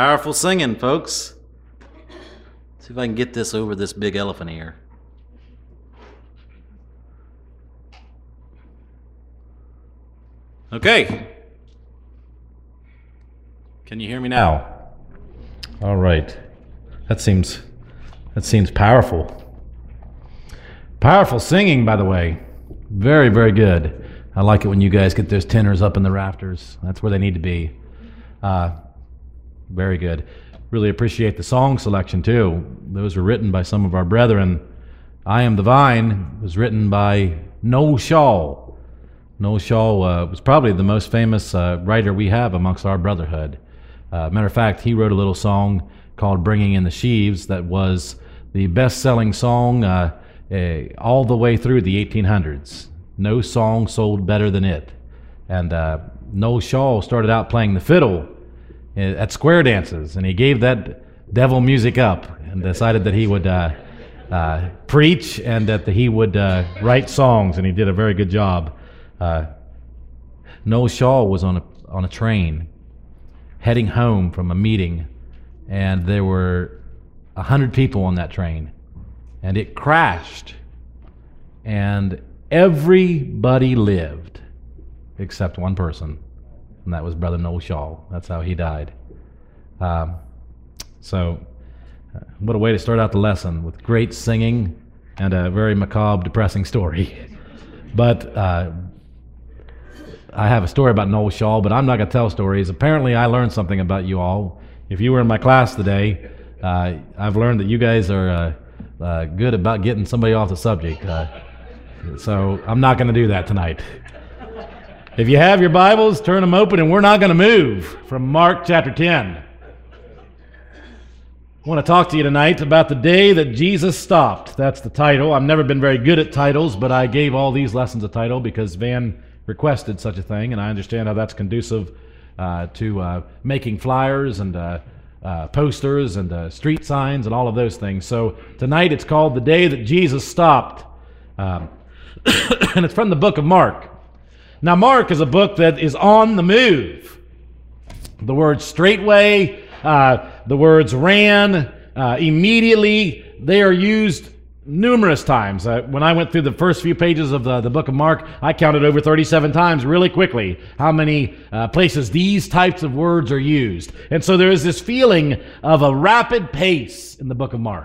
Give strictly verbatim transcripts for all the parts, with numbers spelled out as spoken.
Powerful singing, folks. See if I can get this over this big elephant ear. Okay. Can you hear me now? All right. That seems that seems powerful. Powerful singing, by the way. Very, very good. I like it when you guys get those tenors up in the rafters. That's where they need to be. Uh, very good. Really appreciate the song selection, too. Those were written by some of our brethren. I Am the Vine was written by Noel Shaw. Noel Shaw uh, was probably the most famous uh, writer we have amongst our brotherhood. Uh, matter of fact, he wrote a little song called Bringing in the Sheaves that was the best-selling song uh, uh, all the way through the eighteen hundreds. No song sold better than it. And uh, Noel Shaw started out playing the fiddle at square dances, and he gave that devil music up and decided that he would uh, uh, preach and that he would uh, write songs, and he did a very good job. Uh, Noel Shaw was on a on a train heading home from a meeting, and there were a hundred people on that train, and it crashed, and everybody lived except one person, and that was Brother Noel Shaw. That's how he died. Um, so, uh, what a way to start out the lesson, with great singing and a very macabre, depressing story. But uh, I have a story about Noel Shaw, but I'm not going to tell stories. Apparently, I learned something about you all. If you were in my class today, uh, I've learned that you guys are uh, uh, good about getting somebody off the subject. Uh, so I'm not going to do that tonight. If you have your Bibles, turn them open, and we're not going to move from Mark chapter ten. I want to talk to you tonight about the day that Jesus stopped. That's the title. I've never been very good at titles, but I gave all these lessons a title because Van requested such a thing, and I understand how that's conducive uh, to uh, making flyers and uh, uh, posters and uh, street signs and all of those things. So tonight it's called The Day That Jesus Stopped, um, and it's from the book of Mark. Now, Mark is a book that is on the move. The words straightway, uh, the words ran, uh, immediately, they are used numerous times. Uh, when I went through the first few pages of the, the book of Mark, I counted over thirty-seven times really quickly how many uh, places these types of words are used. And so there is this feeling of a rapid pace in the book of Mark.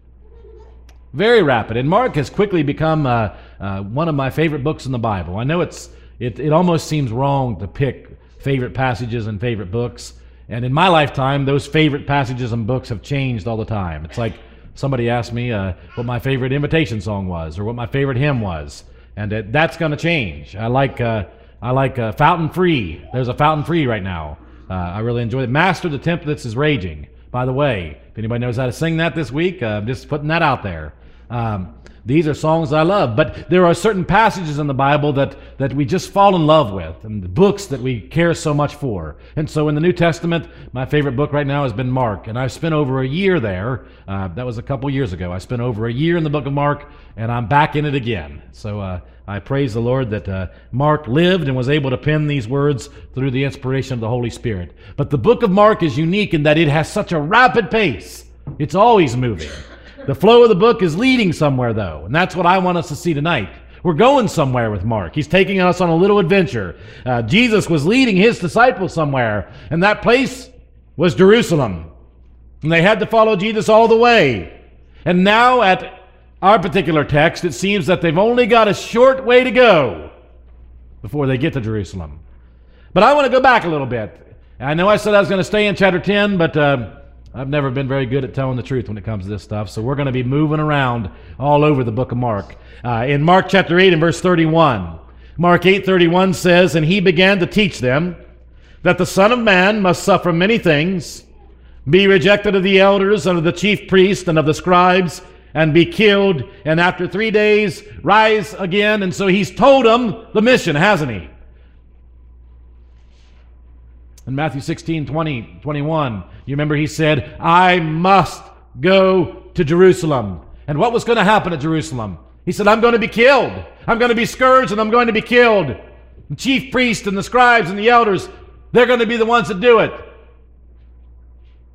Very rapid. And Mark has quickly become uh, uh, one of my favorite books in the Bible. I know it's It, it almost seems wrong to pick favorite passages and favorite books. And in my lifetime, those favorite passages and books have changed all the time. It's like somebody asked me uh, what my favorite invitation song was or what my favorite hymn was. And uh, that's going to change. I like uh, I like uh, Fountain Free. There's a Fountain Free right now. Uh, I really enjoy it. Master, the Tempest is Raging. By the way, if anybody knows how to sing that this week, uh, I'm just putting that out there. Um, These are songs I love, but there are certain passages in the Bible that, that we just fall in love with, and the books that we care so much for. And so in the New Testament, my favorite book right now has been Mark, and I've spent over a year there. Uh, that was a couple years ago. I spent over a year in the book of Mark, and I'm back in it again. So uh, I praise the Lord that uh, Mark lived and was able to pen these words through the inspiration of the Holy Spirit. But the book of Mark is unique in that it has such a rapid pace. It's always moving. The flow of the book is leading somewhere, though, and that's what I want us to see tonight. We're going somewhere with Mark. He's taking us on a little adventure. Uh, Jesus was leading his disciples somewhere, and that place was Jerusalem. And they had to follow Jesus all the way. And now at our particular text, it seems that they've only got a short way to go before they get to Jerusalem. But I want to go back a little bit. I know I said I was going to stay in chapter ten, but Uh, I've never been very good at telling the truth when it comes to this stuff, so we're going to be moving around all over the book of Mark. Uh, in Mark chapter eight and verse thirty-one, Mark eight thirty-one says, "And he began to teach them that the Son of Man must suffer many things, be rejected of the elders and of the chief priests and of the scribes, and be killed, and after three days rise again." And so he's told them the mission, hasn't he? In Matthew sixteen, twenty, twenty-one, you remember he said, "I must go to Jerusalem." And what was going to happen at Jerusalem? He said, "I'm going to be killed. I'm going to be scourged and I'm going to be killed." The chief priests and the scribes and the elders, they're going to be the ones that do it.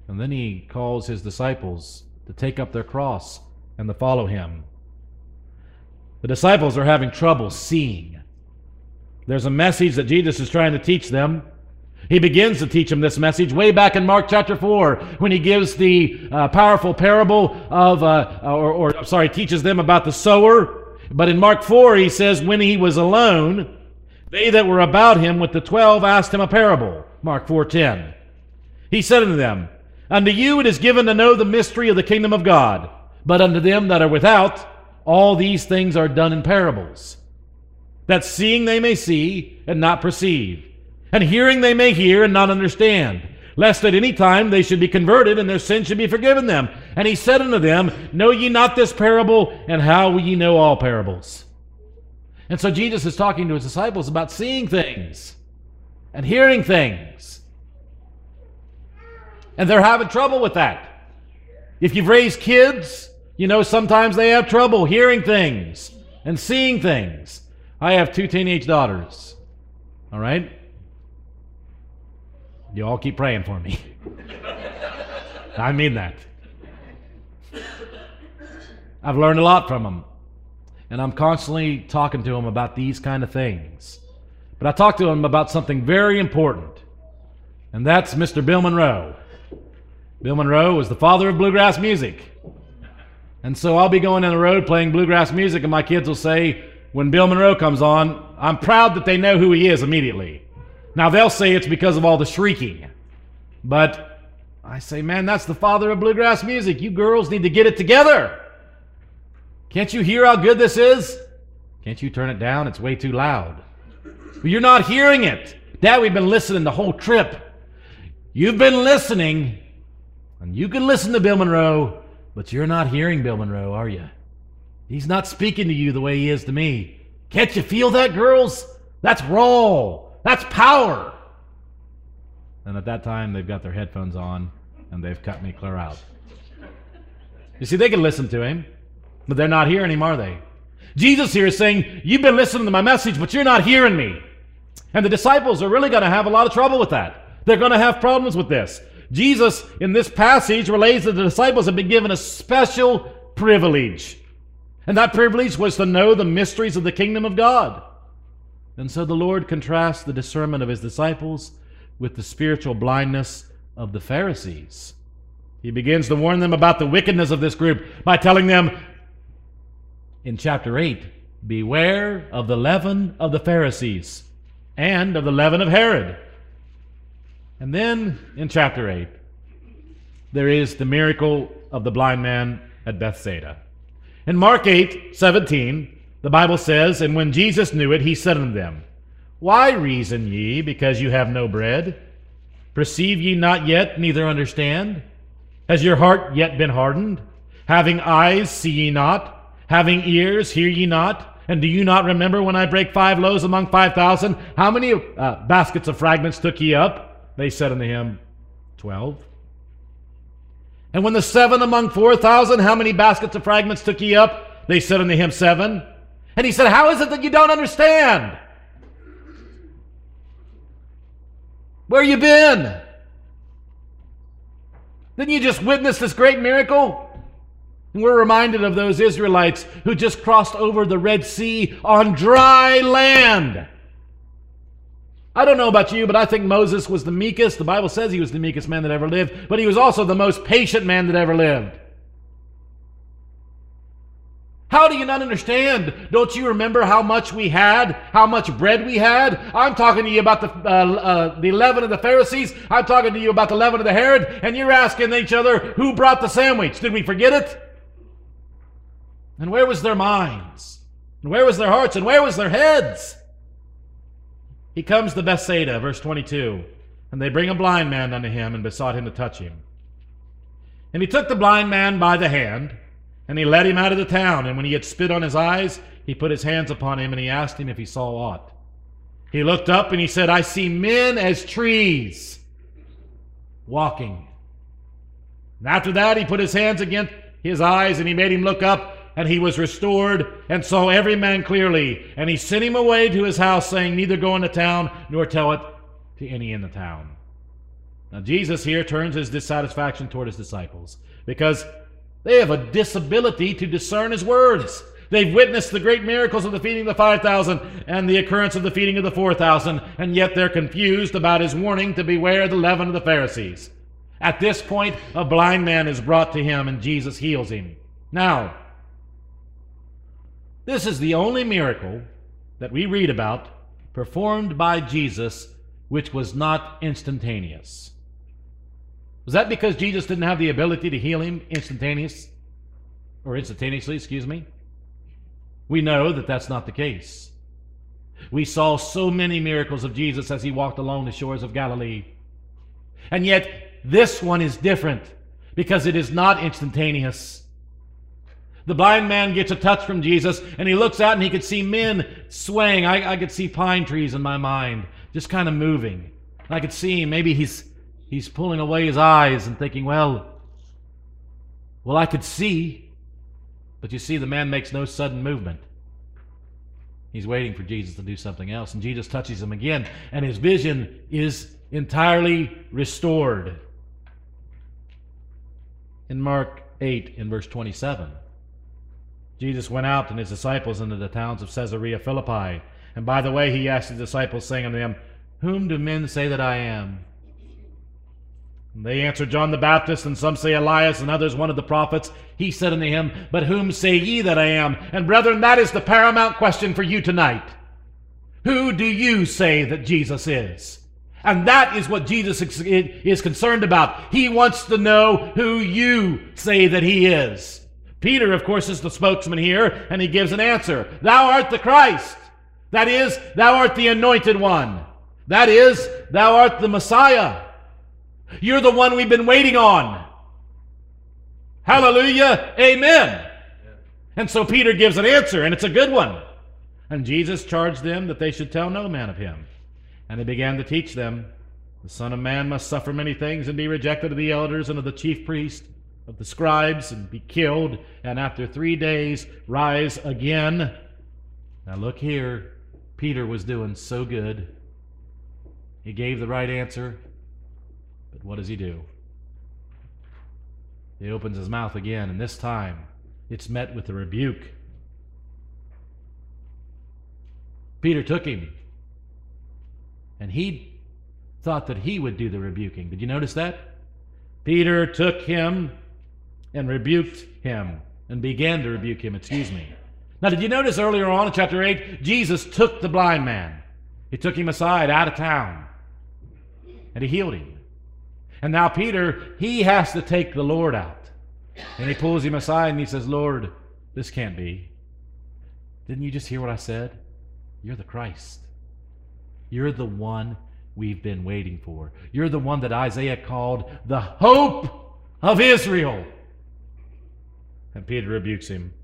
And then he calls his disciples to take up their cross and to follow him. The disciples are having trouble seeing. There's a message that Jesus is trying to teach them. He begins to teach them this message way back in Mark chapter four when he gives the uh, powerful parable of, uh, or, or sorry, teaches them about the sower. But in Mark four he says, when he was alone, they that were about him with the twelve asked him a parable. Mark four ten. He said unto them, unto you it is given to know the mystery of the kingdom of God, but unto them that are without, all these things are done in parables, that seeing they may see and not perceive, and hearing they may hear and not understand, lest at any time they should be converted and their sins should be forgiven them. And he said unto them, know ye not this parable, and how will ye know all parables? And so Jesus is talking to his disciples about seeing things and hearing things. And they're having trouble with that. If you've raised kids, you know sometimes they have trouble hearing things and seeing things. I have two teenage daughters. All right? You all keep praying for me. I mean that. I've learned a lot from them. And I'm constantly talking to them about these kind of things. But I talk to them about something very important. And that's Mister Bill Monroe. Bill Monroe was the father of bluegrass music. And so I'll be going down the road playing bluegrass music, and my kids will say, when Bill Monroe comes on, I'm proud that they know who he is immediately. Now, they'll say it's because of all the shrieking. But I say, man, that's the father of bluegrass music. You girls need to get it together. Can't you hear how good this is? Can't you turn it down? It's way too loud. But you're not hearing it. Dad, we've been listening the whole trip. You've been listening, and you can listen to Bill Monroe, but you're not hearing Bill Monroe, are you? He's not speaking to you the way he is to me. Can't you feel that, girls? That's raw. That's power. And at that time, they've got their headphones on, and they've cut me clear out. You see, they can listen to him, but they're not hearing him, are they? Jesus here is saying, you've been listening to my message, but you're not hearing me. And the disciples are really going to have a lot of trouble with that. They're going to have problems with this. Jesus, in this passage, relays that the disciples have been given a special privilege. And that privilege was to know the mysteries of the kingdom of God. And so the Lord contrasts the discernment of his disciples with the spiritual blindness of the Pharisees. He begins to warn them about the wickedness of this group by telling them in chapter eight, beware of the leaven of the Pharisees and of the leaven of Herod. And then in chapter eight, there is the miracle of the blind man at Bethsaida. In Mark eight seventeen, the Bible says, and when Jesus knew it, he said unto them, why reason ye, because you have no bread? Perceive ye not yet, neither understand? Has your heart yet been hardened? Having eyes, see ye not? Having ears, hear ye not? And do you not remember when I brake five loaves among five thousand? How many uh, baskets of fragments took ye up? They said unto him, Twelve. And when the seven among four thousand, how many baskets of fragments took ye up? They said unto him, Seven. And he said, how is it that you don't understand? Where you been? Didn't you just witness this great miracle? And we're reminded of those Israelites who just crossed over the Red Sea on dry land. I don't know about you, but I think Moses was the meekest. The Bible says he was the meekest man that ever lived, but he was also the most patient man that ever lived. How do you not understand? Don't you remember how much we had? How much bread we had? I'm talking to you about the, uh, uh, the leaven of the Pharisees. I'm talking to you about the leaven of the Herod. And you're asking each other, who brought the sandwich? Did we forget it? And where was their minds? And where was their hearts? And where was their heads? He comes to Bethsaida, verse twenty-two. And they bring a blind man unto him and besought him to touch him. And he took the blind man by the hand, and he led him out of the town. And when he had spit on his eyes, he put his hands upon him, and he asked him if he saw aught. He looked up, and he said, I see men as trees walking. And after that, he put his hands against his eyes, and he made him look up, and he was restored, and saw every man clearly. And he sent him away to his house, saying, neither go into town, nor tell it to any in the town. Now, Jesus here turns his dissatisfaction toward his disciples because they have a disability to discern his words. They've witnessed the great miracles of the feeding of the five thousand and the occurrence of the feeding of the four thousand, and yet they're confused about his warning to beware the leaven of the Pharisees. At this point, a blind man is brought to him, and Jesus heals him. Now, this is the only miracle that we read about performed by Jesus which was not instantaneous. Was that because Jesus didn't have the ability to heal him instantaneous, or instantaneously, excuse me? We know that that's not the case. We saw so many miracles of Jesus as he walked along the shores of Galilee. And yet, this one is different because it is not instantaneous. The blind man gets a touch from Jesus, and he looks out and he could see men swaying. I, I could see pine trees in my mind, just kind of moving. I could see him. Maybe he's he's pulling away his eyes and thinking, well, well, I could see. But you see, the man makes no sudden movement. He's waiting for Jesus to do something else, and Jesus touches him again, and his vision is entirely restored. In Mark eight, in verse twenty-seven, Jesus went out and his disciples into the towns of Caesarea Philippi. And by the way, he asked his disciples, saying unto them, whom do men say that I am? And they answered, John the Baptist, and some say Elias, and others one of the prophets. He said unto him, but whom say ye that I am? And brethren, that is the paramount question for you tonight. Who do you say that Jesus is? And that is what Jesus is concerned about. He wants to know who you say that he is. Peter, of course, is the spokesman here, and he gives an answer. Thou art the Christ. That is, thou art the anointed one. That is, thou art the Messiah. You're the one we've been waiting on. Hallelujah. Amen. And so Peter gives an answer, and it's a good one. And Jesus charged them that they should tell no man of him. And he began to teach them, the Son of Man must suffer many things and be rejected of the elders and of the chief priests, of the scribes, and be killed, and after three days rise again. Now look here. Peter was doing so good. He gave the right answer. But what does he do? He opens his mouth again, and this time it's met with a rebuke. Peter took him, and he thought that he would do the rebuking. Did you notice that? Peter took him and rebuked him, and began to rebuke him, excuse me. Now, did you notice earlier on in chapter eight, Jesus took the blind man. He took him aside out of town, and he healed him. And now Peter, he has to take the Lord out. And he pulls him aside and he says, Lord, this can't be. Didn't you just hear what I said? You're the Christ. You're the one we've been waiting for. You're the one that Isaiah called the hope of Israel. And Peter rebukes him.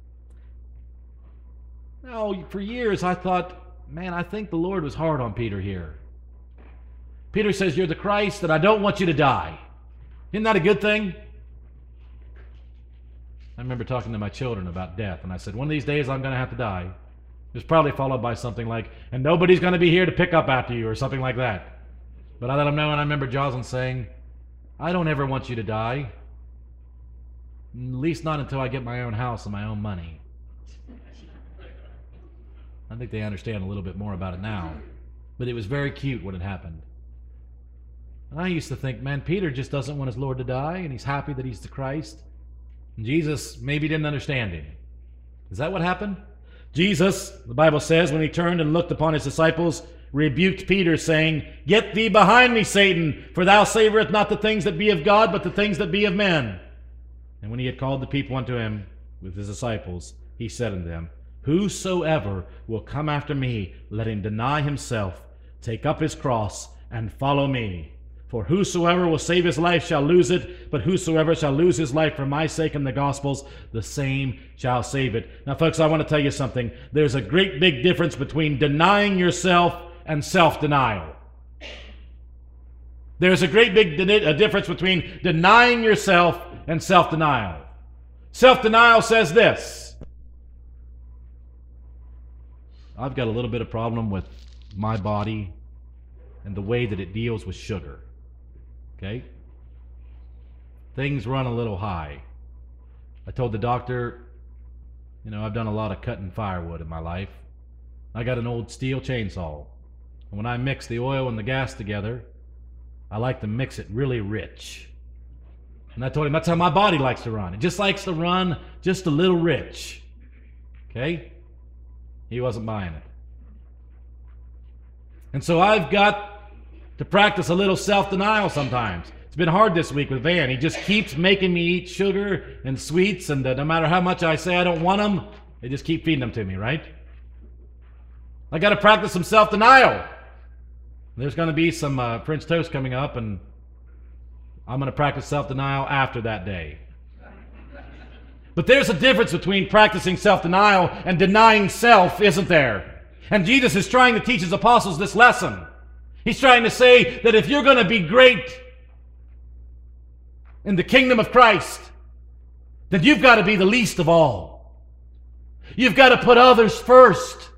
Now, for years I thought, man, I think the Lord was hard on Peter here. Peter says, you're the Christ, and I don't want you to die. Isn't that a good thing? I remember talking to my children about death, and I said, one of these days I'm going to have to die. It was probably followed by something like, and nobody's going to be here to pick up after you, or something like that. But I let them know, and I remember Jocelyn saying, I don't ever want you to die. At least not until I get my own house and my own money. I think they understand a little bit more about it now. But it was very cute when it happened. And I used to think, man, Peter just doesn't want his Lord to die, and he's happy that he's the Christ. And Jesus maybe didn't understand him. Is that what happened? Jesus, the Bible says, when he turned and looked upon his disciples, rebuked Peter, saying, Get thee behind me, Satan, for thou savorest not the things that be of God, but the things that be of men. And when he had called the people unto him with his disciples, he said unto them, Whosoever will come after me, let him deny himself, take up his cross, and follow me. For whosoever will save his life shall lose it, but whosoever shall lose his life for my sake and the gospel's, the same shall save it. Now, folks, I want to tell you something. There's a great big difference between denying yourself and self-denial. There's a great big de- a difference between denying yourself and self-denial. Self-denial says this: I've got a little bit of problem with my body and the way that it deals with sugar. Okay? Things run a little high. I told the doctor, you know, I've done a lot of cutting firewood in my life. I got an old steel chainsaw. And when I mix the oil and the gas together, I like to mix it really rich. And I told him that's how my body likes to run. It just likes to run just a little rich. Okay? He wasn't buying it. And so I've got to practice a little self-denial sometimes. It's been hard this week with Van. He just keeps making me eat sugar and sweets, and uh, no matter how much I say I don't want them, they just keep feeding them to me, right? I got to practice some self-denial. There's going to be some uh, French toast coming up, and I'm going to practice self-denial after that day. But there's a difference between practicing self-denial and denying self, isn't there? And Jesus is trying to teach his apostles this lesson. He's trying to say that if you're going to be great in the kingdom of Christ, then you've got to be the least of all. You've got to put others first.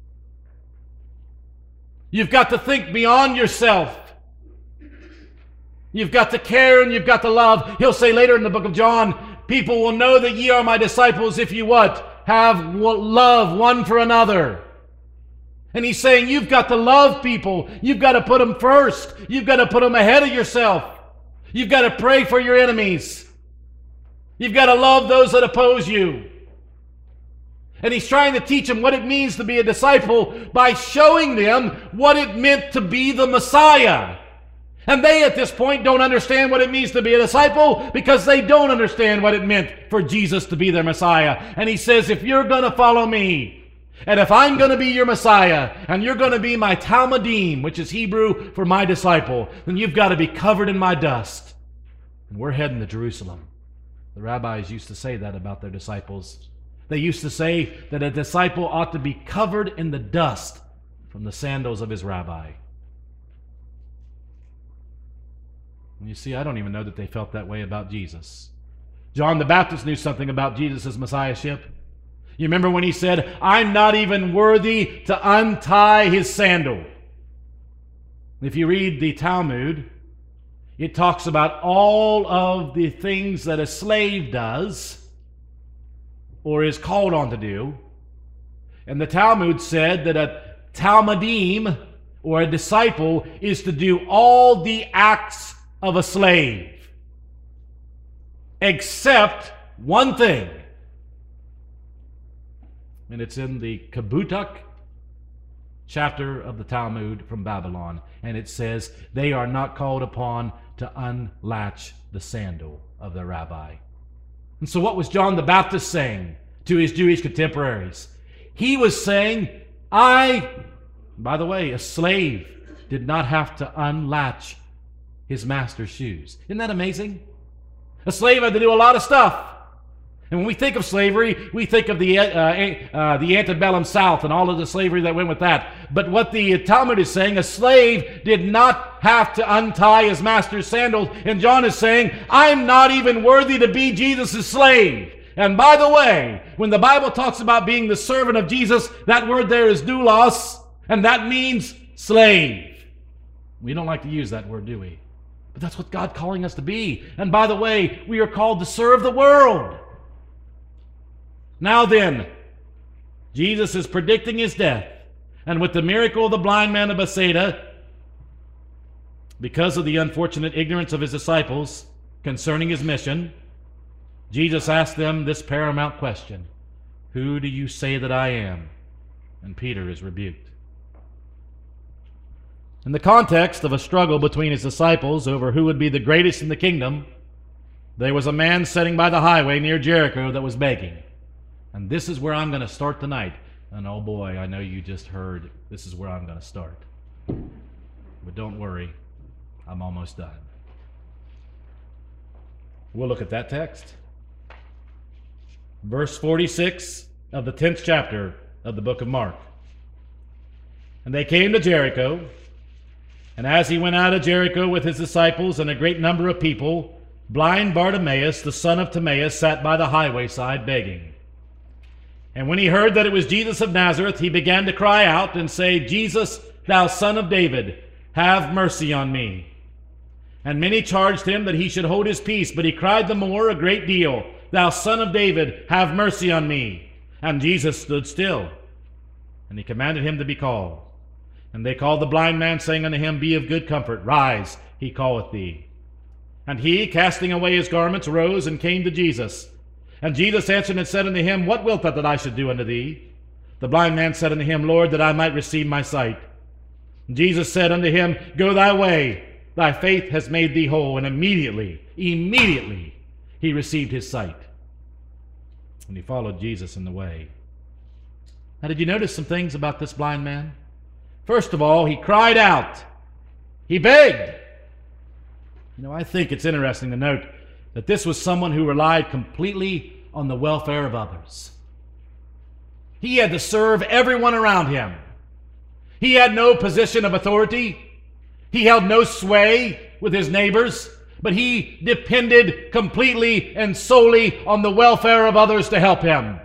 You've got to think beyond yourself. You've got to care and you've got to love. He'll say later in the book of John, people will know that ye are my disciples if you what? Have love one for another. And he's saying you've got to love people. You've got to put them first. You've got to put them ahead of yourself. You've got to pray for your enemies. You've got to love those that oppose you. And he's trying to teach them what it means to be a disciple by showing them what it meant to be the Messiah. And they at this point don't understand what it means to be a disciple because they don't understand what it meant for Jesus to be their Messiah. And he says, if you're going to follow me, and if I'm going to be your Messiah, and you're going to be my Talmudim, which is Hebrew for my disciple, then you've got to be covered in my dust. And we're heading to Jerusalem. The rabbis used to say that about their disciples. They used to say that a disciple ought to be covered in the dust from the sandals of his rabbi. And you see, I don't even know that they felt that way about Jesus. John the Baptist knew something about Jesus' messiahship. You remember when he said, I'm not even worthy to untie his sandal. If you read the Talmud, it talks about all of the things that a slave does or is called on to do. And the Talmud said that a Talmudim, or a disciple, is to do all the acts of a slave, except one thing. And it's in the Kabutak chapter of the Talmud from Babylon. And it says, they are not called upon to unlatch the sandal of their rabbi. And so what was John the Baptist saying to his Jewish contemporaries? He was saying, I, by the way, a slave did not have to unlatch his master's shoes. Isn't that amazing? A slave had to do a lot of stuff. And when we think of slavery, we think of the uh, uh, the antebellum South and all of the slavery that went with that. But what the Talmud is saying, a slave did not have to untie his master's sandals. And John is saying, I'm not even worthy to be Jesus' slave. And by the way, when the Bible talks about being the servant of Jesus, that word there is doulos, and that means slave. We don't like to use that word, do we? But that's what God's calling us to be. And by the way, we are called to serve the world. Now then, Jesus is predicting his death. And with the miracle of the blind man of Bethsaida, because of the unfortunate ignorance of his disciples concerning his mission, Jesus asked them this paramount question: who do you say that I am? And Peter is rebuked. In the context of a struggle between his disciples over who would be the greatest in the kingdom, there was a man sitting by the highway near Jericho that was begging. And this is where I'm going to start tonight. And oh boy, I know you just heard this is where I'm going to start. But don't worry, I'm almost done. We'll look at that text. Verse forty-six of the tenth chapter of the book of Mark. And they came to Jericho, and as he went out of Jericho with his disciples and a great number of people, blind Bartimaeus, the son of Timaeus, sat by the highway side begging. And when he heard that it was Jesus of Nazareth, he began to cry out and say, Jesus, thou son of David, have mercy on me. And many charged him that he should hold his peace, but he cried the more a great deal, Thou Son of David, have mercy on me. And Jesus stood still, and he commanded him to be called. And they called the blind man, saying unto him, Be of good comfort, rise, he calleth thee. And he, casting away his garments, rose and came to Jesus. And Jesus answered and said unto him, What wilt thou that I should do unto thee? The blind man said unto him, Lord, that I might receive my sight. And Jesus said unto him, Go thy way, thy faith has made thee whole. And immediately, immediately, he received his sight. And he followed Jesus in the way. Now, did you notice some things about this blind man? First of all, he cried out. He begged. You know, I think it's interesting to note that this was someone who relied completely on the welfare of others. He had to serve everyone around him. He had no position of authority. He held no sway with his neighbors, but he depended completely and solely on the welfare of others to help him.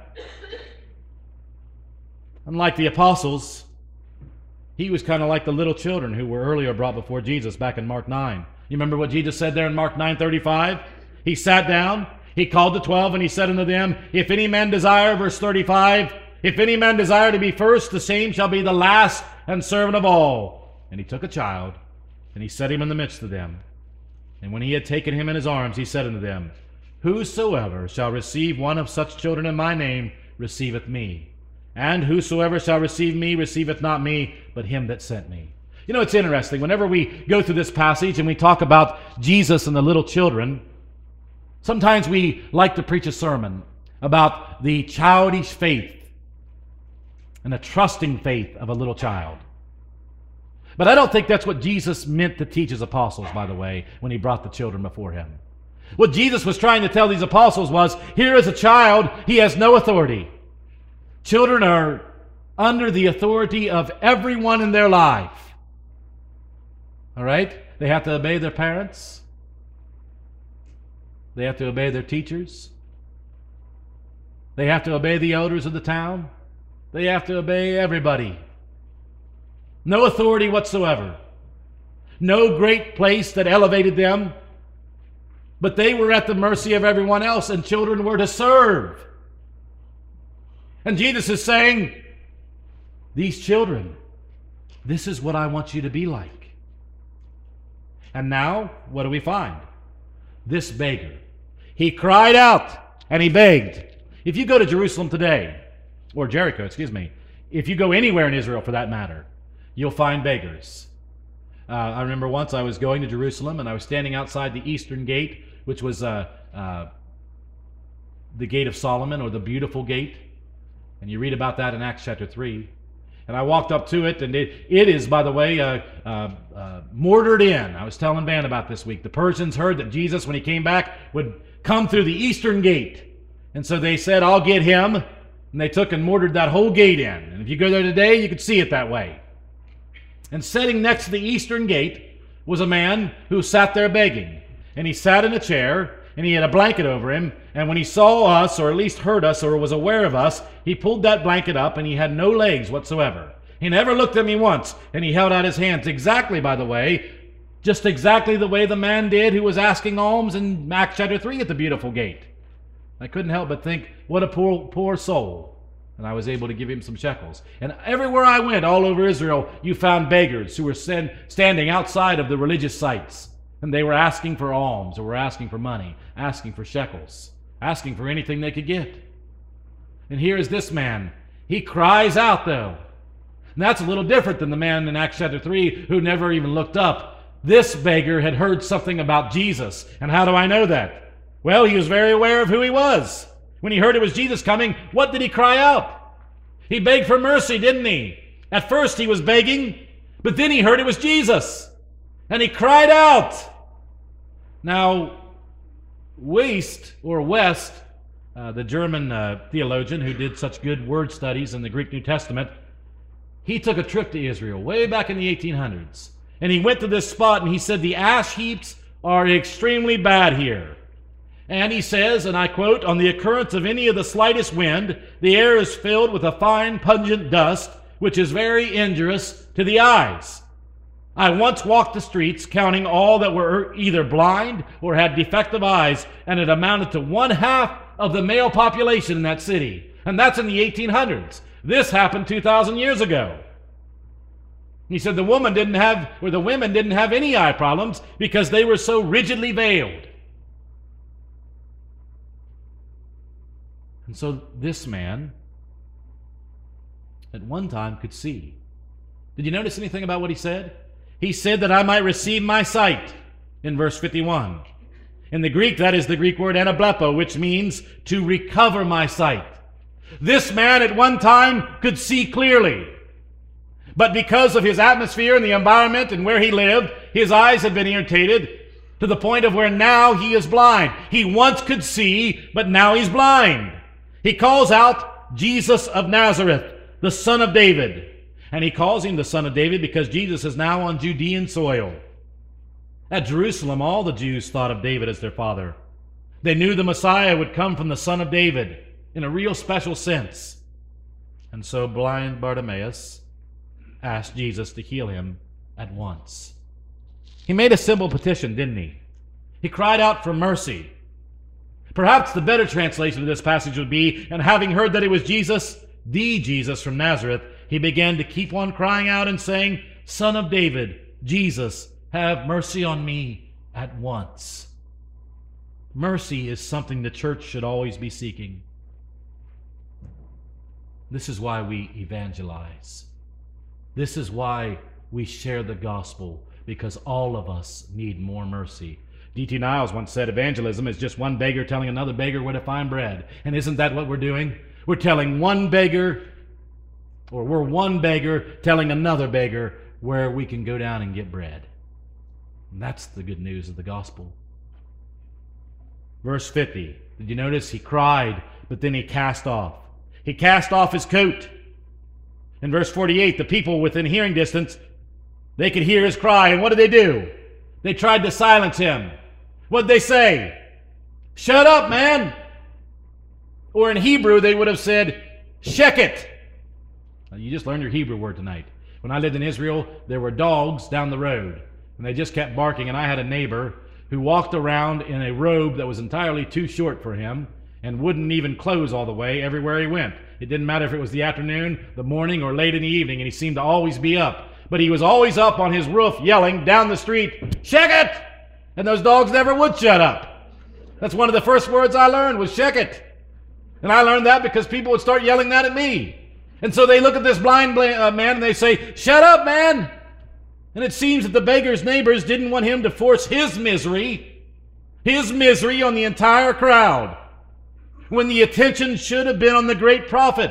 Unlike the apostles, he was kind of like the little children who were earlier brought before Jesus back in Mark nine. You remember what Jesus said there in Mark nine thirty-five? He sat down, he called the twelve, and he said unto them, If any man desire, verse thirty-five, if any man desire to be first, the same shall be the last and servant of all. And he took a child, and he set him in the midst of them. And when he had taken him in his arms, he said unto them, Whosoever shall receive one of such children in my name receiveth me. And whosoever shall receive me receiveth not me, but him that sent me. You know, it's interesting. Whenever we go through this passage and we talk about Jesus and the little children, sometimes we like to preach a sermon about the childish faith and the trusting faith of a little child. But I don't think that's what Jesus meant to teach his apostles, by the way, when he brought the children before him. What Jesus was trying to tell these apostles was, here is a child, he has no authority. Children are under the authority of everyone in their life. All right? They have to obey their parents. They have to obey their teachers. They have to obey the elders of the town. They have to obey everybody. No authority whatsoever. No great place that elevated them. But they were at the mercy of everyone else, and children were to serve. And Jesus is saying, these children, this is what I want you to be like. And now, what do we find? This beggar. He cried out and he begged. If you go to Jerusalem today, or Jericho, excuse me, if you go anywhere in Israel for that matter, you'll find beggars. Uh, I remember once I was going to Jerusalem and I was standing outside the Eastern Gate, which was uh, uh, the Gate of Solomon, or the Beautiful Gate. And you read about that in Acts chapter three. And I walked up to it, and it, it is, by the way, uh, uh, uh, mortared in. I was telling Van about this week. The Persians heard that Jesus, when he came back, would come through the Eastern Gate. And so they said, I'll get him. And they took and mortared that whole gate in. And if you go there today, you could see it that way. And sitting next to the Eastern Gate was a man who sat there begging. And he sat in a chair, and he had a blanket over him. And when he saw us, or at least heard us, or was aware of us, he pulled that blanket up, and he had no legs whatsoever. He never looked at me once, and he held out his hands exactly, by the way, just exactly the way the man did who was asking alms in Acts chapter three at the Beautiful Gate. I couldn't help but think, what a poor, poor soul. And I was able to give him some shekels. And everywhere I went, all over Israel, you found beggars who were stand, standing outside of the religious sites. And they were asking for alms, or were asking for money, asking for shekels, asking for anything they could get. And here is this man. He cries out, though. And that's a little different than the man in Acts chapter three who never even looked up. This beggar had heard something about Jesus. And how do I know that? Well, he was very aware of who he was. When he heard it was Jesus coming, what did he cry out? He begged for mercy, didn't he? At first he was begging, but then he heard it was Jesus. And he cried out. Now, Weist, or West, uh, the German uh, theologian who did such good word studies in the Greek New Testament, he took a trip to Israel way back in the eighteen hundreds. And he went to this spot and he said, the ash heaps are extremely bad here. And he says, and I quote, on the occurrence of any of the slightest wind, the air is filled with a fine pungent dust, which is very injurious to the eyes. I once walked the streets counting all that were either blind or had defective eyes, and it amounted to one half of the male population in that city. And that's in the eighteen hundreds. This happened two thousand years ago. He said the woman didn't have, or the women didn't have any eye problems because they were so rigidly veiled. And so this man at one time could see. Did you notice anything about what he said? He said that I might receive my sight in verse fifty-one. In the Greek, that is the Greek word anablepo, which means to recover my sight. This man at one time could see clearly. But because of his atmosphere and the environment and where he lived, his eyes had been irritated to the point of where now he is blind. He once could see, but now he's blind. He calls out Jesus of Nazareth, the son of David. And he calls him the son of David because Jesus is now on Judean soil. At Jerusalem, all the Jews thought of David as their father. They knew the Messiah would come from the son of David in a real special sense. And so blind Bartimaeus asked Jesus to heal him at once. He made a simple petition, didn't he? He cried out for mercy. Perhaps the better translation of this passage would be, and having heard that it was Jesus, the Jesus from Nazareth, he began to keep on crying out and saying, Son of David, Jesus, have mercy on me at once. Mercy is something the church should always be seeking. This is why we evangelize. This is why we share the gospel, because all of us need more mercy. D T Niles once said evangelism is just one beggar telling another beggar where to find bread. And isn't that what we're doing? We're telling one beggar, or we're one beggar telling another beggar where we can go down and get bread. And that's the good news of the gospel. Verse fifty. Did you notice? He cried, but then he cast off. He cast off his coat. In verse forty-eight, the people within hearing distance, they could hear his cry. And what did they do? They tried to silence him. What'd they say? Shut up, man! Or in Hebrew, they would have said, sheket. Now, you just learned your Hebrew word tonight. When I lived in Israel, there were dogs down the road, and they just kept barking, and I had a neighbor who walked around in a robe that was entirely too short for him and wouldn't even close all the way everywhere he went. It didn't matter if it was the afternoon, the morning, or late in the evening, and he seemed to always be up. But he was always up on his roof yelling down the street, sheket! And those dogs never would shut up. That's one of the first words I learned was sheket. And I learned that because people would start yelling that at me. And so they look at this blind uh, man and they say, shut up, man! And it seems that the beggar's neighbors didn't want him to force his misery, his misery on the entire crowd, when the attention should have been on the great prophet.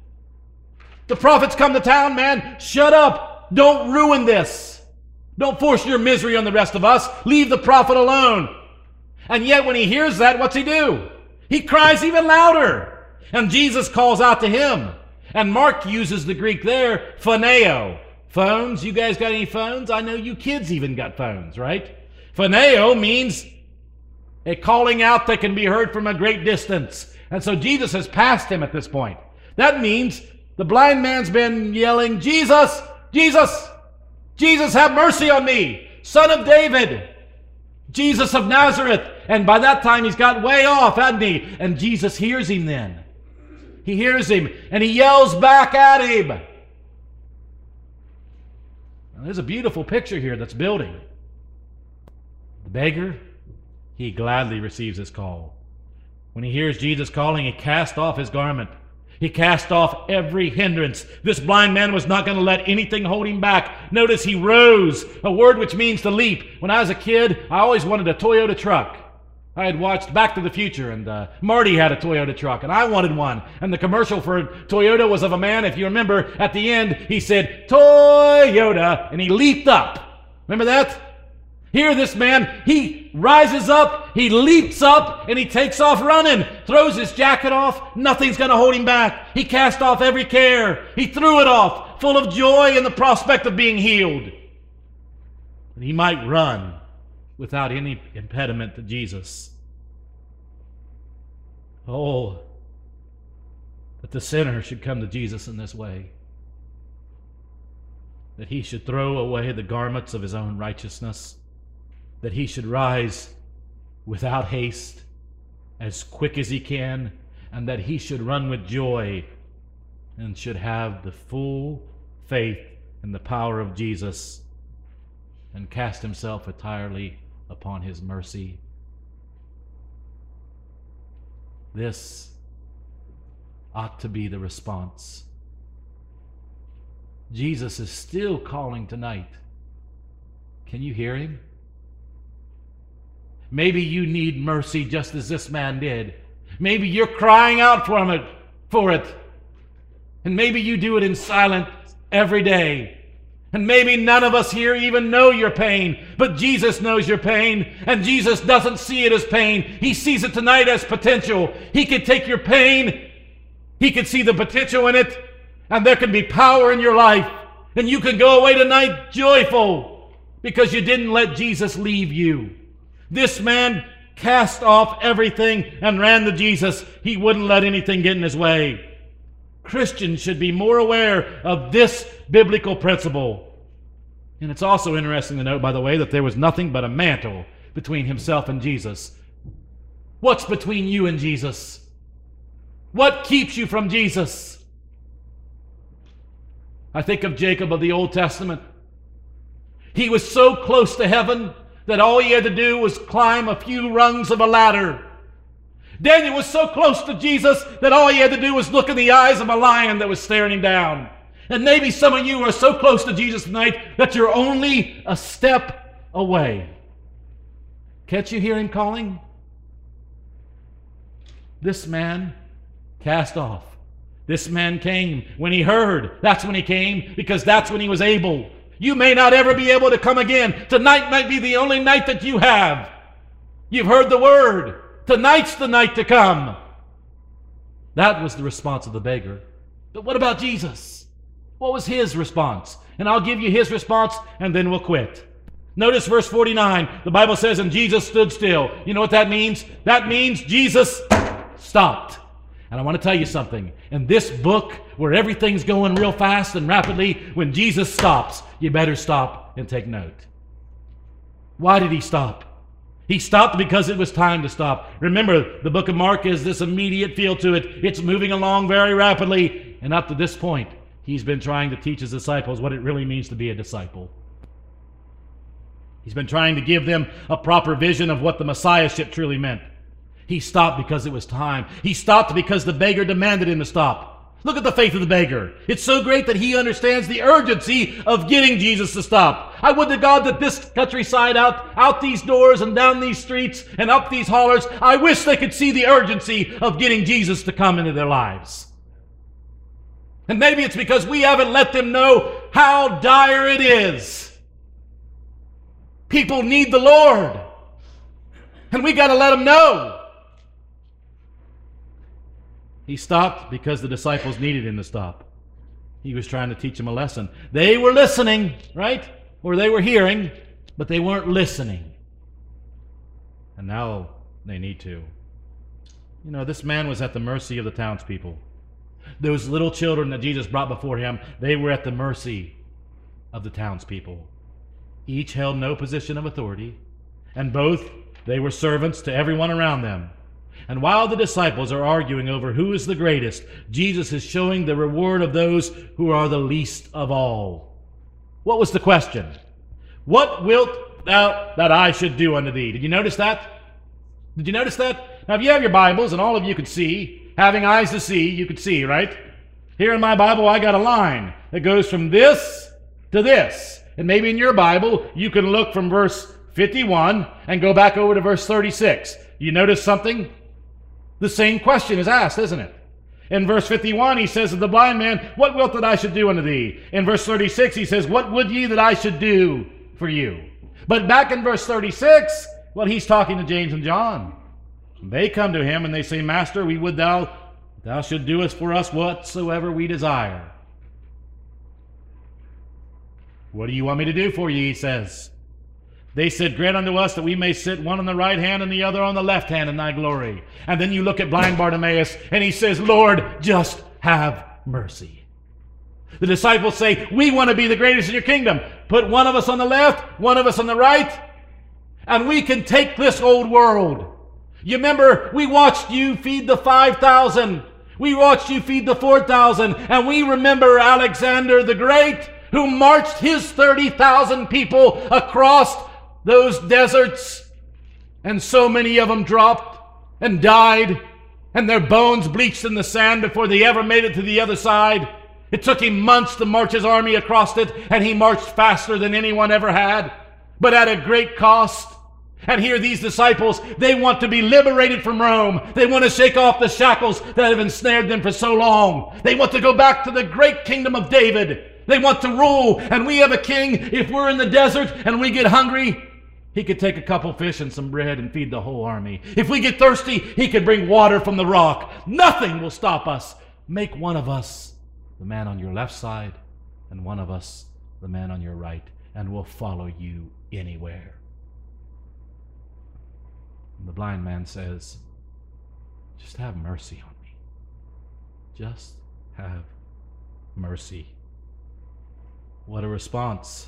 The prophet's come to town, man. Shut up. Don't ruin this. Don't force your misery on the rest of us. Leave the prophet alone. And yet when he hears that, what's he do? He cries even louder. And Jesus calls out to him. And Mark uses the Greek there, phoneo. Phones, you guys got any phones? I know you kids even got phones, right? Phoneo means a calling out that can be heard from a great distance. And so Jesus has passed him at this point. That means the blind man's been yelling, Jesus, Jesus, Jesus, have mercy on me, Son of David, Jesus of Nazareth. And by that time, he's got way off, hadn't he? And Jesus hears him then. He hears him, and he yells back at him. Now, there's a beautiful picture here that's building. The beggar, he gladly receives his call. When he hears Jesus calling, he cast off his garment. He cast off every hindrance. This blind man was not going to let anything hold him back. Notice he rose, a word which means to leap. When I was a kid, I always wanted a Toyota truck. I had watched Back to the Future, and uh, Marty had a Toyota truck, and I wanted one. And the commercial for Toyota was of a man, if you remember, at the end, he said, Toyota, and he leaped up. Remember that? Here, this man, he rises up, he leaps up, and he takes off running, throws his jacket off. Nothing's going to hold him back. He cast off every care. He threw it off, full of joy in the prospect of being healed. And he might run without any impediment to Jesus. Oh, that the sinner should come to Jesus in this way. that he should throw away the garments of his own righteousness, that he should rise without haste, as quick as he can, and that he should run with joy and should have the full faith in the power of Jesus and cast himself entirely upon his mercy. This ought to be the response. Jesus is still calling tonight. Can you hear him? Maybe you need mercy just as this man did. Maybe you're crying out for it, for it. And maybe you do it in silence every day. And maybe none of us here even know your pain, but Jesus knows your pain, and Jesus doesn't see it as pain. He sees it tonight as potential. He could take your pain, he could see the potential in it, and there can be power in your life, and you can go away tonight joyful because you didn't let Jesus leave you. This man cast off everything and ran to Jesus. He wouldn't let anything get in his way. Christians should be more aware of this biblical principle. And it's also interesting to note, by the way, that there was nothing but a mantle between himself and Jesus. What's between you and Jesus? What keeps you from Jesus? I think of Jacob of the Old Testament. He was so close to heaven that all he had to do was climb a few rungs of a ladder. Daniel was so close to Jesus that all he had to do was look in the eyes of a lion that was staring him down. And maybe some of you are so close to Jesus tonight that you're only a step away. Can't you hear him calling? This man cast off. This man came when he heard. That's when he came, because that's when he was able. You may not ever be able to come again. Tonight might be the only night that you have. You've heard the word. Tonight's the night to come. That was the response of the beggar. But what about Jesus? What was his response? And I'll give you his response, and then we'll quit. Notice verse forty-nine. The Bible says, and Jesus stood still. You know what that means? That means Jesus stopped. And I want to tell you something. In this book, where everything's going real fast and rapidly, when Jesus stops, you better stop and take note. Why did he stop? He stopped because it was time to stop. Remember, the book of Mark has this immediate feel to it. It's moving along very rapidly. And up to this point, he's been trying to teach his disciples what it really means to be a disciple. He's been trying to give them a proper vision of what the Messiahship truly meant. He stopped because it was time. He stopped because the beggar demanded him to stop. Look at the faith of the beggar. It's so great that he understands the urgency of getting Jesus to stop. I would to God that this countryside, out, out these doors and down these streets and up these hollers, I wish they could see the urgency of getting Jesus to come into their lives. And maybe it's because we haven't let them know how dire it is. People need the Lord. And we got to let them know. He stopped because the disciples needed him to stop. He was trying to teach them a lesson. They were listening, right? Or they were hearing, but they weren't listening. And now they need to. You know, this man was at the mercy of the townspeople. Those little children that Jesus brought before him, they were at the mercy of the townspeople. Each held no position of authority, and both, they were servants to everyone around them. And while the disciples are arguing over who is the greatest, Jesus is showing the reward of those who are the least of all. What was the question? What wilt thou that I should do unto thee? Did you notice that? Did you notice that? Now, if you have your Bibles, and all of you could see, having eyes to see, you could see, right? Here in my Bible, I got a line that goes from this to this. And maybe in your Bible, you can look from verse fifty-one and go back over to verse thirty-six. You notice something? The same question is asked, isn't it? In verse fifty-one, he says to the blind man, what wilt that I should do unto thee? In verse thirty-six, he says, what would ye that I should do for you? But back in verse thirty-six, well, he's talking to James and John. They come to him and they say, Master, we would thou, thou should do us for us whatsoever we desire. What do you want me to do for you? He says. They said, grant unto us that we may sit one on the right hand and the other on the left hand in thy glory. And then you look at blind Bartimaeus and he says, Lord, just have mercy. The disciples say, we want to be the greatest in your kingdom. Put one of us on the left, one of us on the right, and we can take this old world. You remember, we watched you feed the five thousand. We watched you feed the four thousand. And we remember Alexander the Great, who marched his thirty thousand people across those deserts. And so many of them dropped and died, and their bones bleached in the sand before they ever made it to the other side. It took him months to march his army across it, and he marched faster than anyone ever had, but at a great cost. And here these disciples, they want to be liberated from Rome. They want to shake off the shackles that have ensnared them for so long. They want to go back to the great kingdom of David. They want to rule, and we have a king. If we're in the desert and we get hungry, he could take a couple fish and some bread and feed the whole army. If we get thirsty, he could bring water from the rock. Nothing will stop us. Make one of us the man on your left side and one of us the man on your right, and we'll follow you anywhere. And the blind man says, just have mercy on me. Just have mercy. What a response.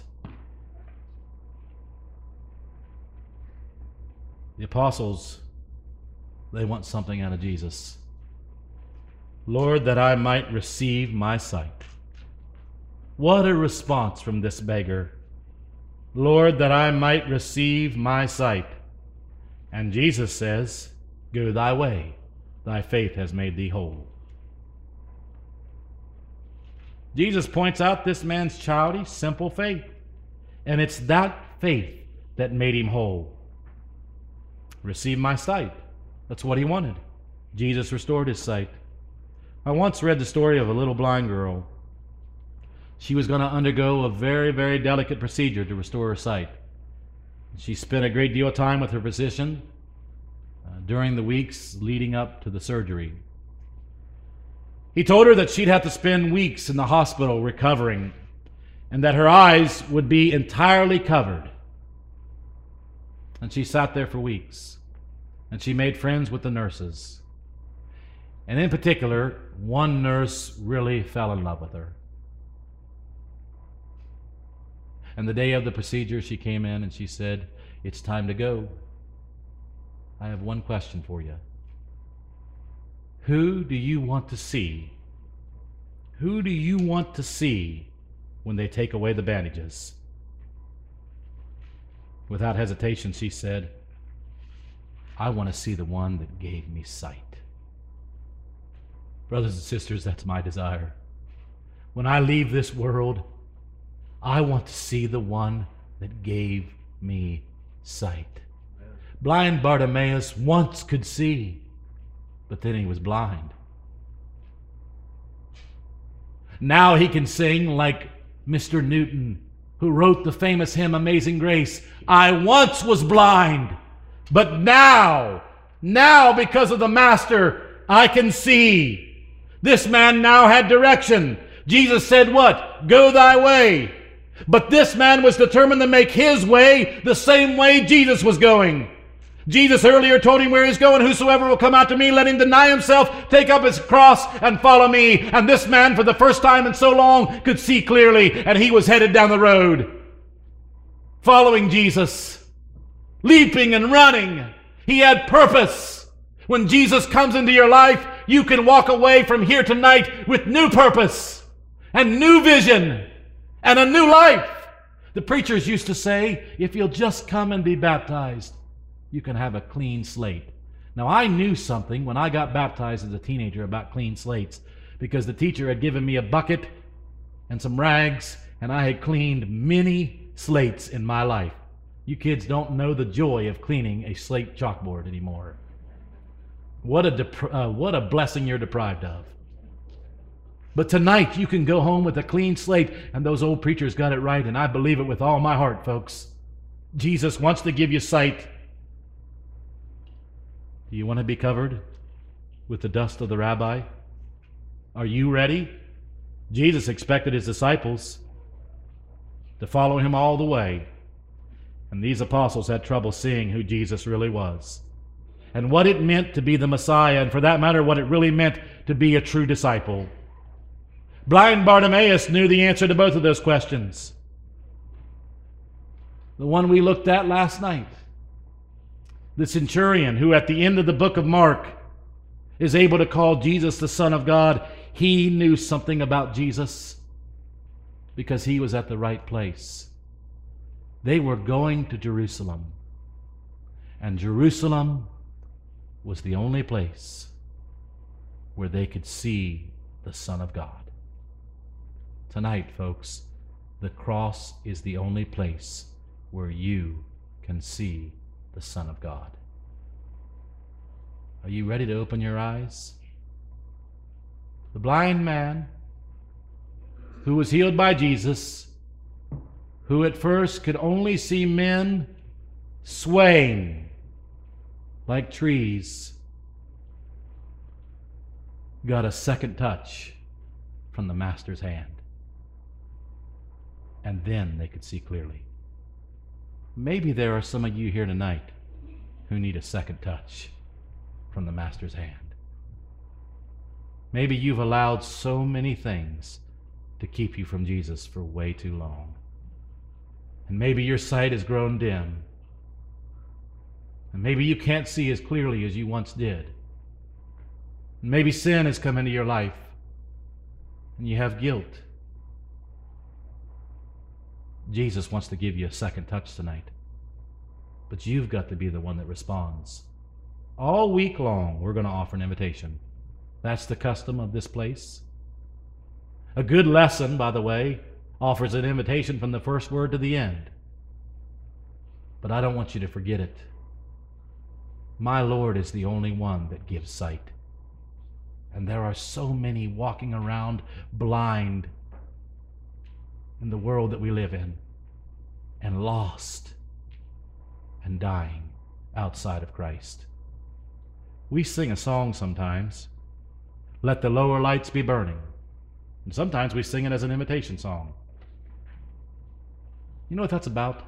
The apostles, they want something out of Jesus. Lord, that I might receive my sight. What a response from this beggar. Lord, that I might receive my sight. And Jesus says, go thy way. Thy faith has made thee whole. Jesus points out this man's childish, simple faith. And it's that faith that made him whole. Receive my sight. That's what he wanted. Jesus restored his sight. I once read the story of a little blind girl. She was going to undergo a very, very delicate procedure to restore her sight. She spent a great deal of time with her physician uh, during the weeks leading up to the surgery. He told her that she'd have to spend weeks in the hospital recovering, and that her eyes would be entirely covered. And she sat there for weeks, and she made friends with the nurses. And in particular, one nurse really fell in love with her. And the day of the procedure, she came in and she said, it's time to go. I have one question for you. Who do you want to see? Who do you want to see when they take away the bandages? Without hesitation, she said, I want to see the one that gave me sight. Brothers and sisters, that's my desire. When I leave this world, I want to see the one that gave me sight. Blind Bartimaeus once could see, but then he was blind. Now he can sing like Mister Newton, who wrote the famous hymn, Amazing Grace. I once was blind, but now, now because of the Master, I can see. This man now had direction. Jesus said what? Go thy way. But this man was determined to make his way the same way Jesus was going. Jesus earlier told him where he's going. Whosoever will come out to me, let him deny himself, take up his cross, and follow me. And this man, for the first time in so long, could see clearly, and he was headed down the road, following Jesus, leaping and running. He had purpose. When Jesus comes into your life, you can walk away from here tonight with new purpose and new vision and a new life. The preachers used to say, if you'll just come and be baptized, you can have a clean slate. Now, I knew something when I got baptized as a teenager about clean slates, because the teacher had given me a bucket and some rags, and I had cleaned many slates in my life. You kids don't know the joy of cleaning a slate chalkboard anymore. What a, dep- uh, what a blessing you're deprived of. But tonight you can go home with a clean slate, and those old preachers got it right, and I believe it with all my heart, folks. Jesus wants to give you sight. Do you want to be covered with the dust of the rabbi? Are you ready? Jesus expected his disciples to follow him all the way, and these apostles had trouble seeing who Jesus really was, and what it meant to be the Messiah, and for that matter, what it really meant to be a true disciple. Blind Bartimaeus knew the answer to both of those questions. The one we looked at last night. The centurion who at the end of the book of Mark is able to call Jesus the Son of God. He knew something about Jesus because he was at the right place. They were going to Jerusalem. And Jerusalem was the only place where they could see the Son of God. Tonight, folks, the cross is the only place where you can see the Son of God. Are you ready to open your eyes? The blind man who was healed by Jesus, who at first could only see men swaying like trees, got a second touch from the Master's hand. And then they could see clearly. Maybe there are some of you here tonight who need a second touch from the Master's hand. Maybe you've allowed so many things to keep you from Jesus for way too long. And maybe your sight has grown dim. And maybe you can't see as clearly as you once did. And maybe sin has come into your life and you have guilt. Jesus wants to give you a second touch tonight. But you've got to be the one that responds. All week long, we're going to offer an invitation. That's the custom of this place. A good lesson, by the way, offers an invitation from the first word to the end. But I don't want you to forget it. My Lord is the only one that gives sight. And there are so many walking around blind in the world that we live in, and lost and dying outside of Christ. We sing a song sometimes, "Let the lower lights be burning." And sometimes we sing it as an invitation song. You know what that's about?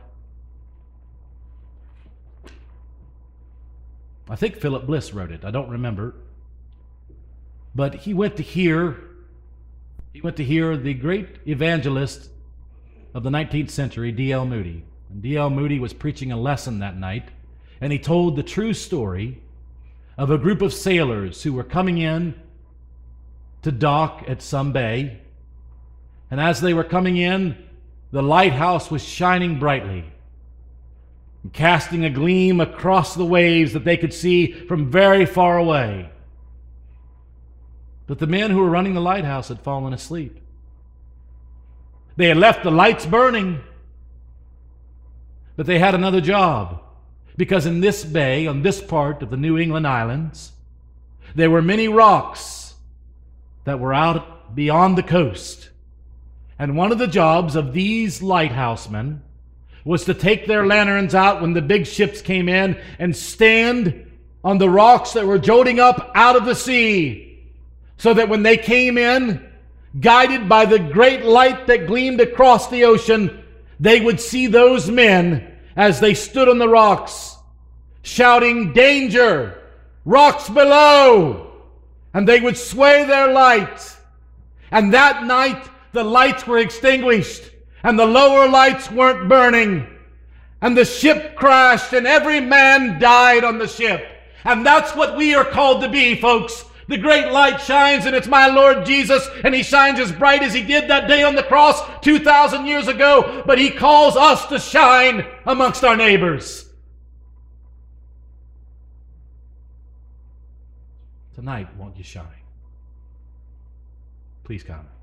I think Philip Bliss wrote it. I don't remember. But he went to hear, he went to hear the great evangelist of the nineteenth century, D L Moody. And D L Moody was preaching a lesson that night, and he told the true story of a group of sailors who were coming in to dock at some bay. And as they were coming in, the lighthouse was shining brightly, casting a gleam across the waves that they could see from very far away. But the men who were running the lighthouse had fallen asleep. They had left the lights burning, but they had another job, because in this bay, on this part of the New England Islands, there were many rocks that were out beyond the coast. And one of the jobs of these lighthousemen was to take their lanterns out when the big ships came in and stand on the rocks that were jolting up out of the sea, so that when they came in, guided by the great light that gleamed across the ocean, they would see those men as they stood on the rocks, shouting, "Danger! Rocks below!" And they would sway their light. And that night, the lights were extinguished, and the lower lights weren't burning. And the ship crashed, and every man died on the ship. And that's what we are called to be, folks. The great light shines, and it's my Lord Jesus, and he shines as bright as he did that day on the cross two thousand years ago, but he calls us to shine amongst our neighbors. Tonight, won't you shine? Please come.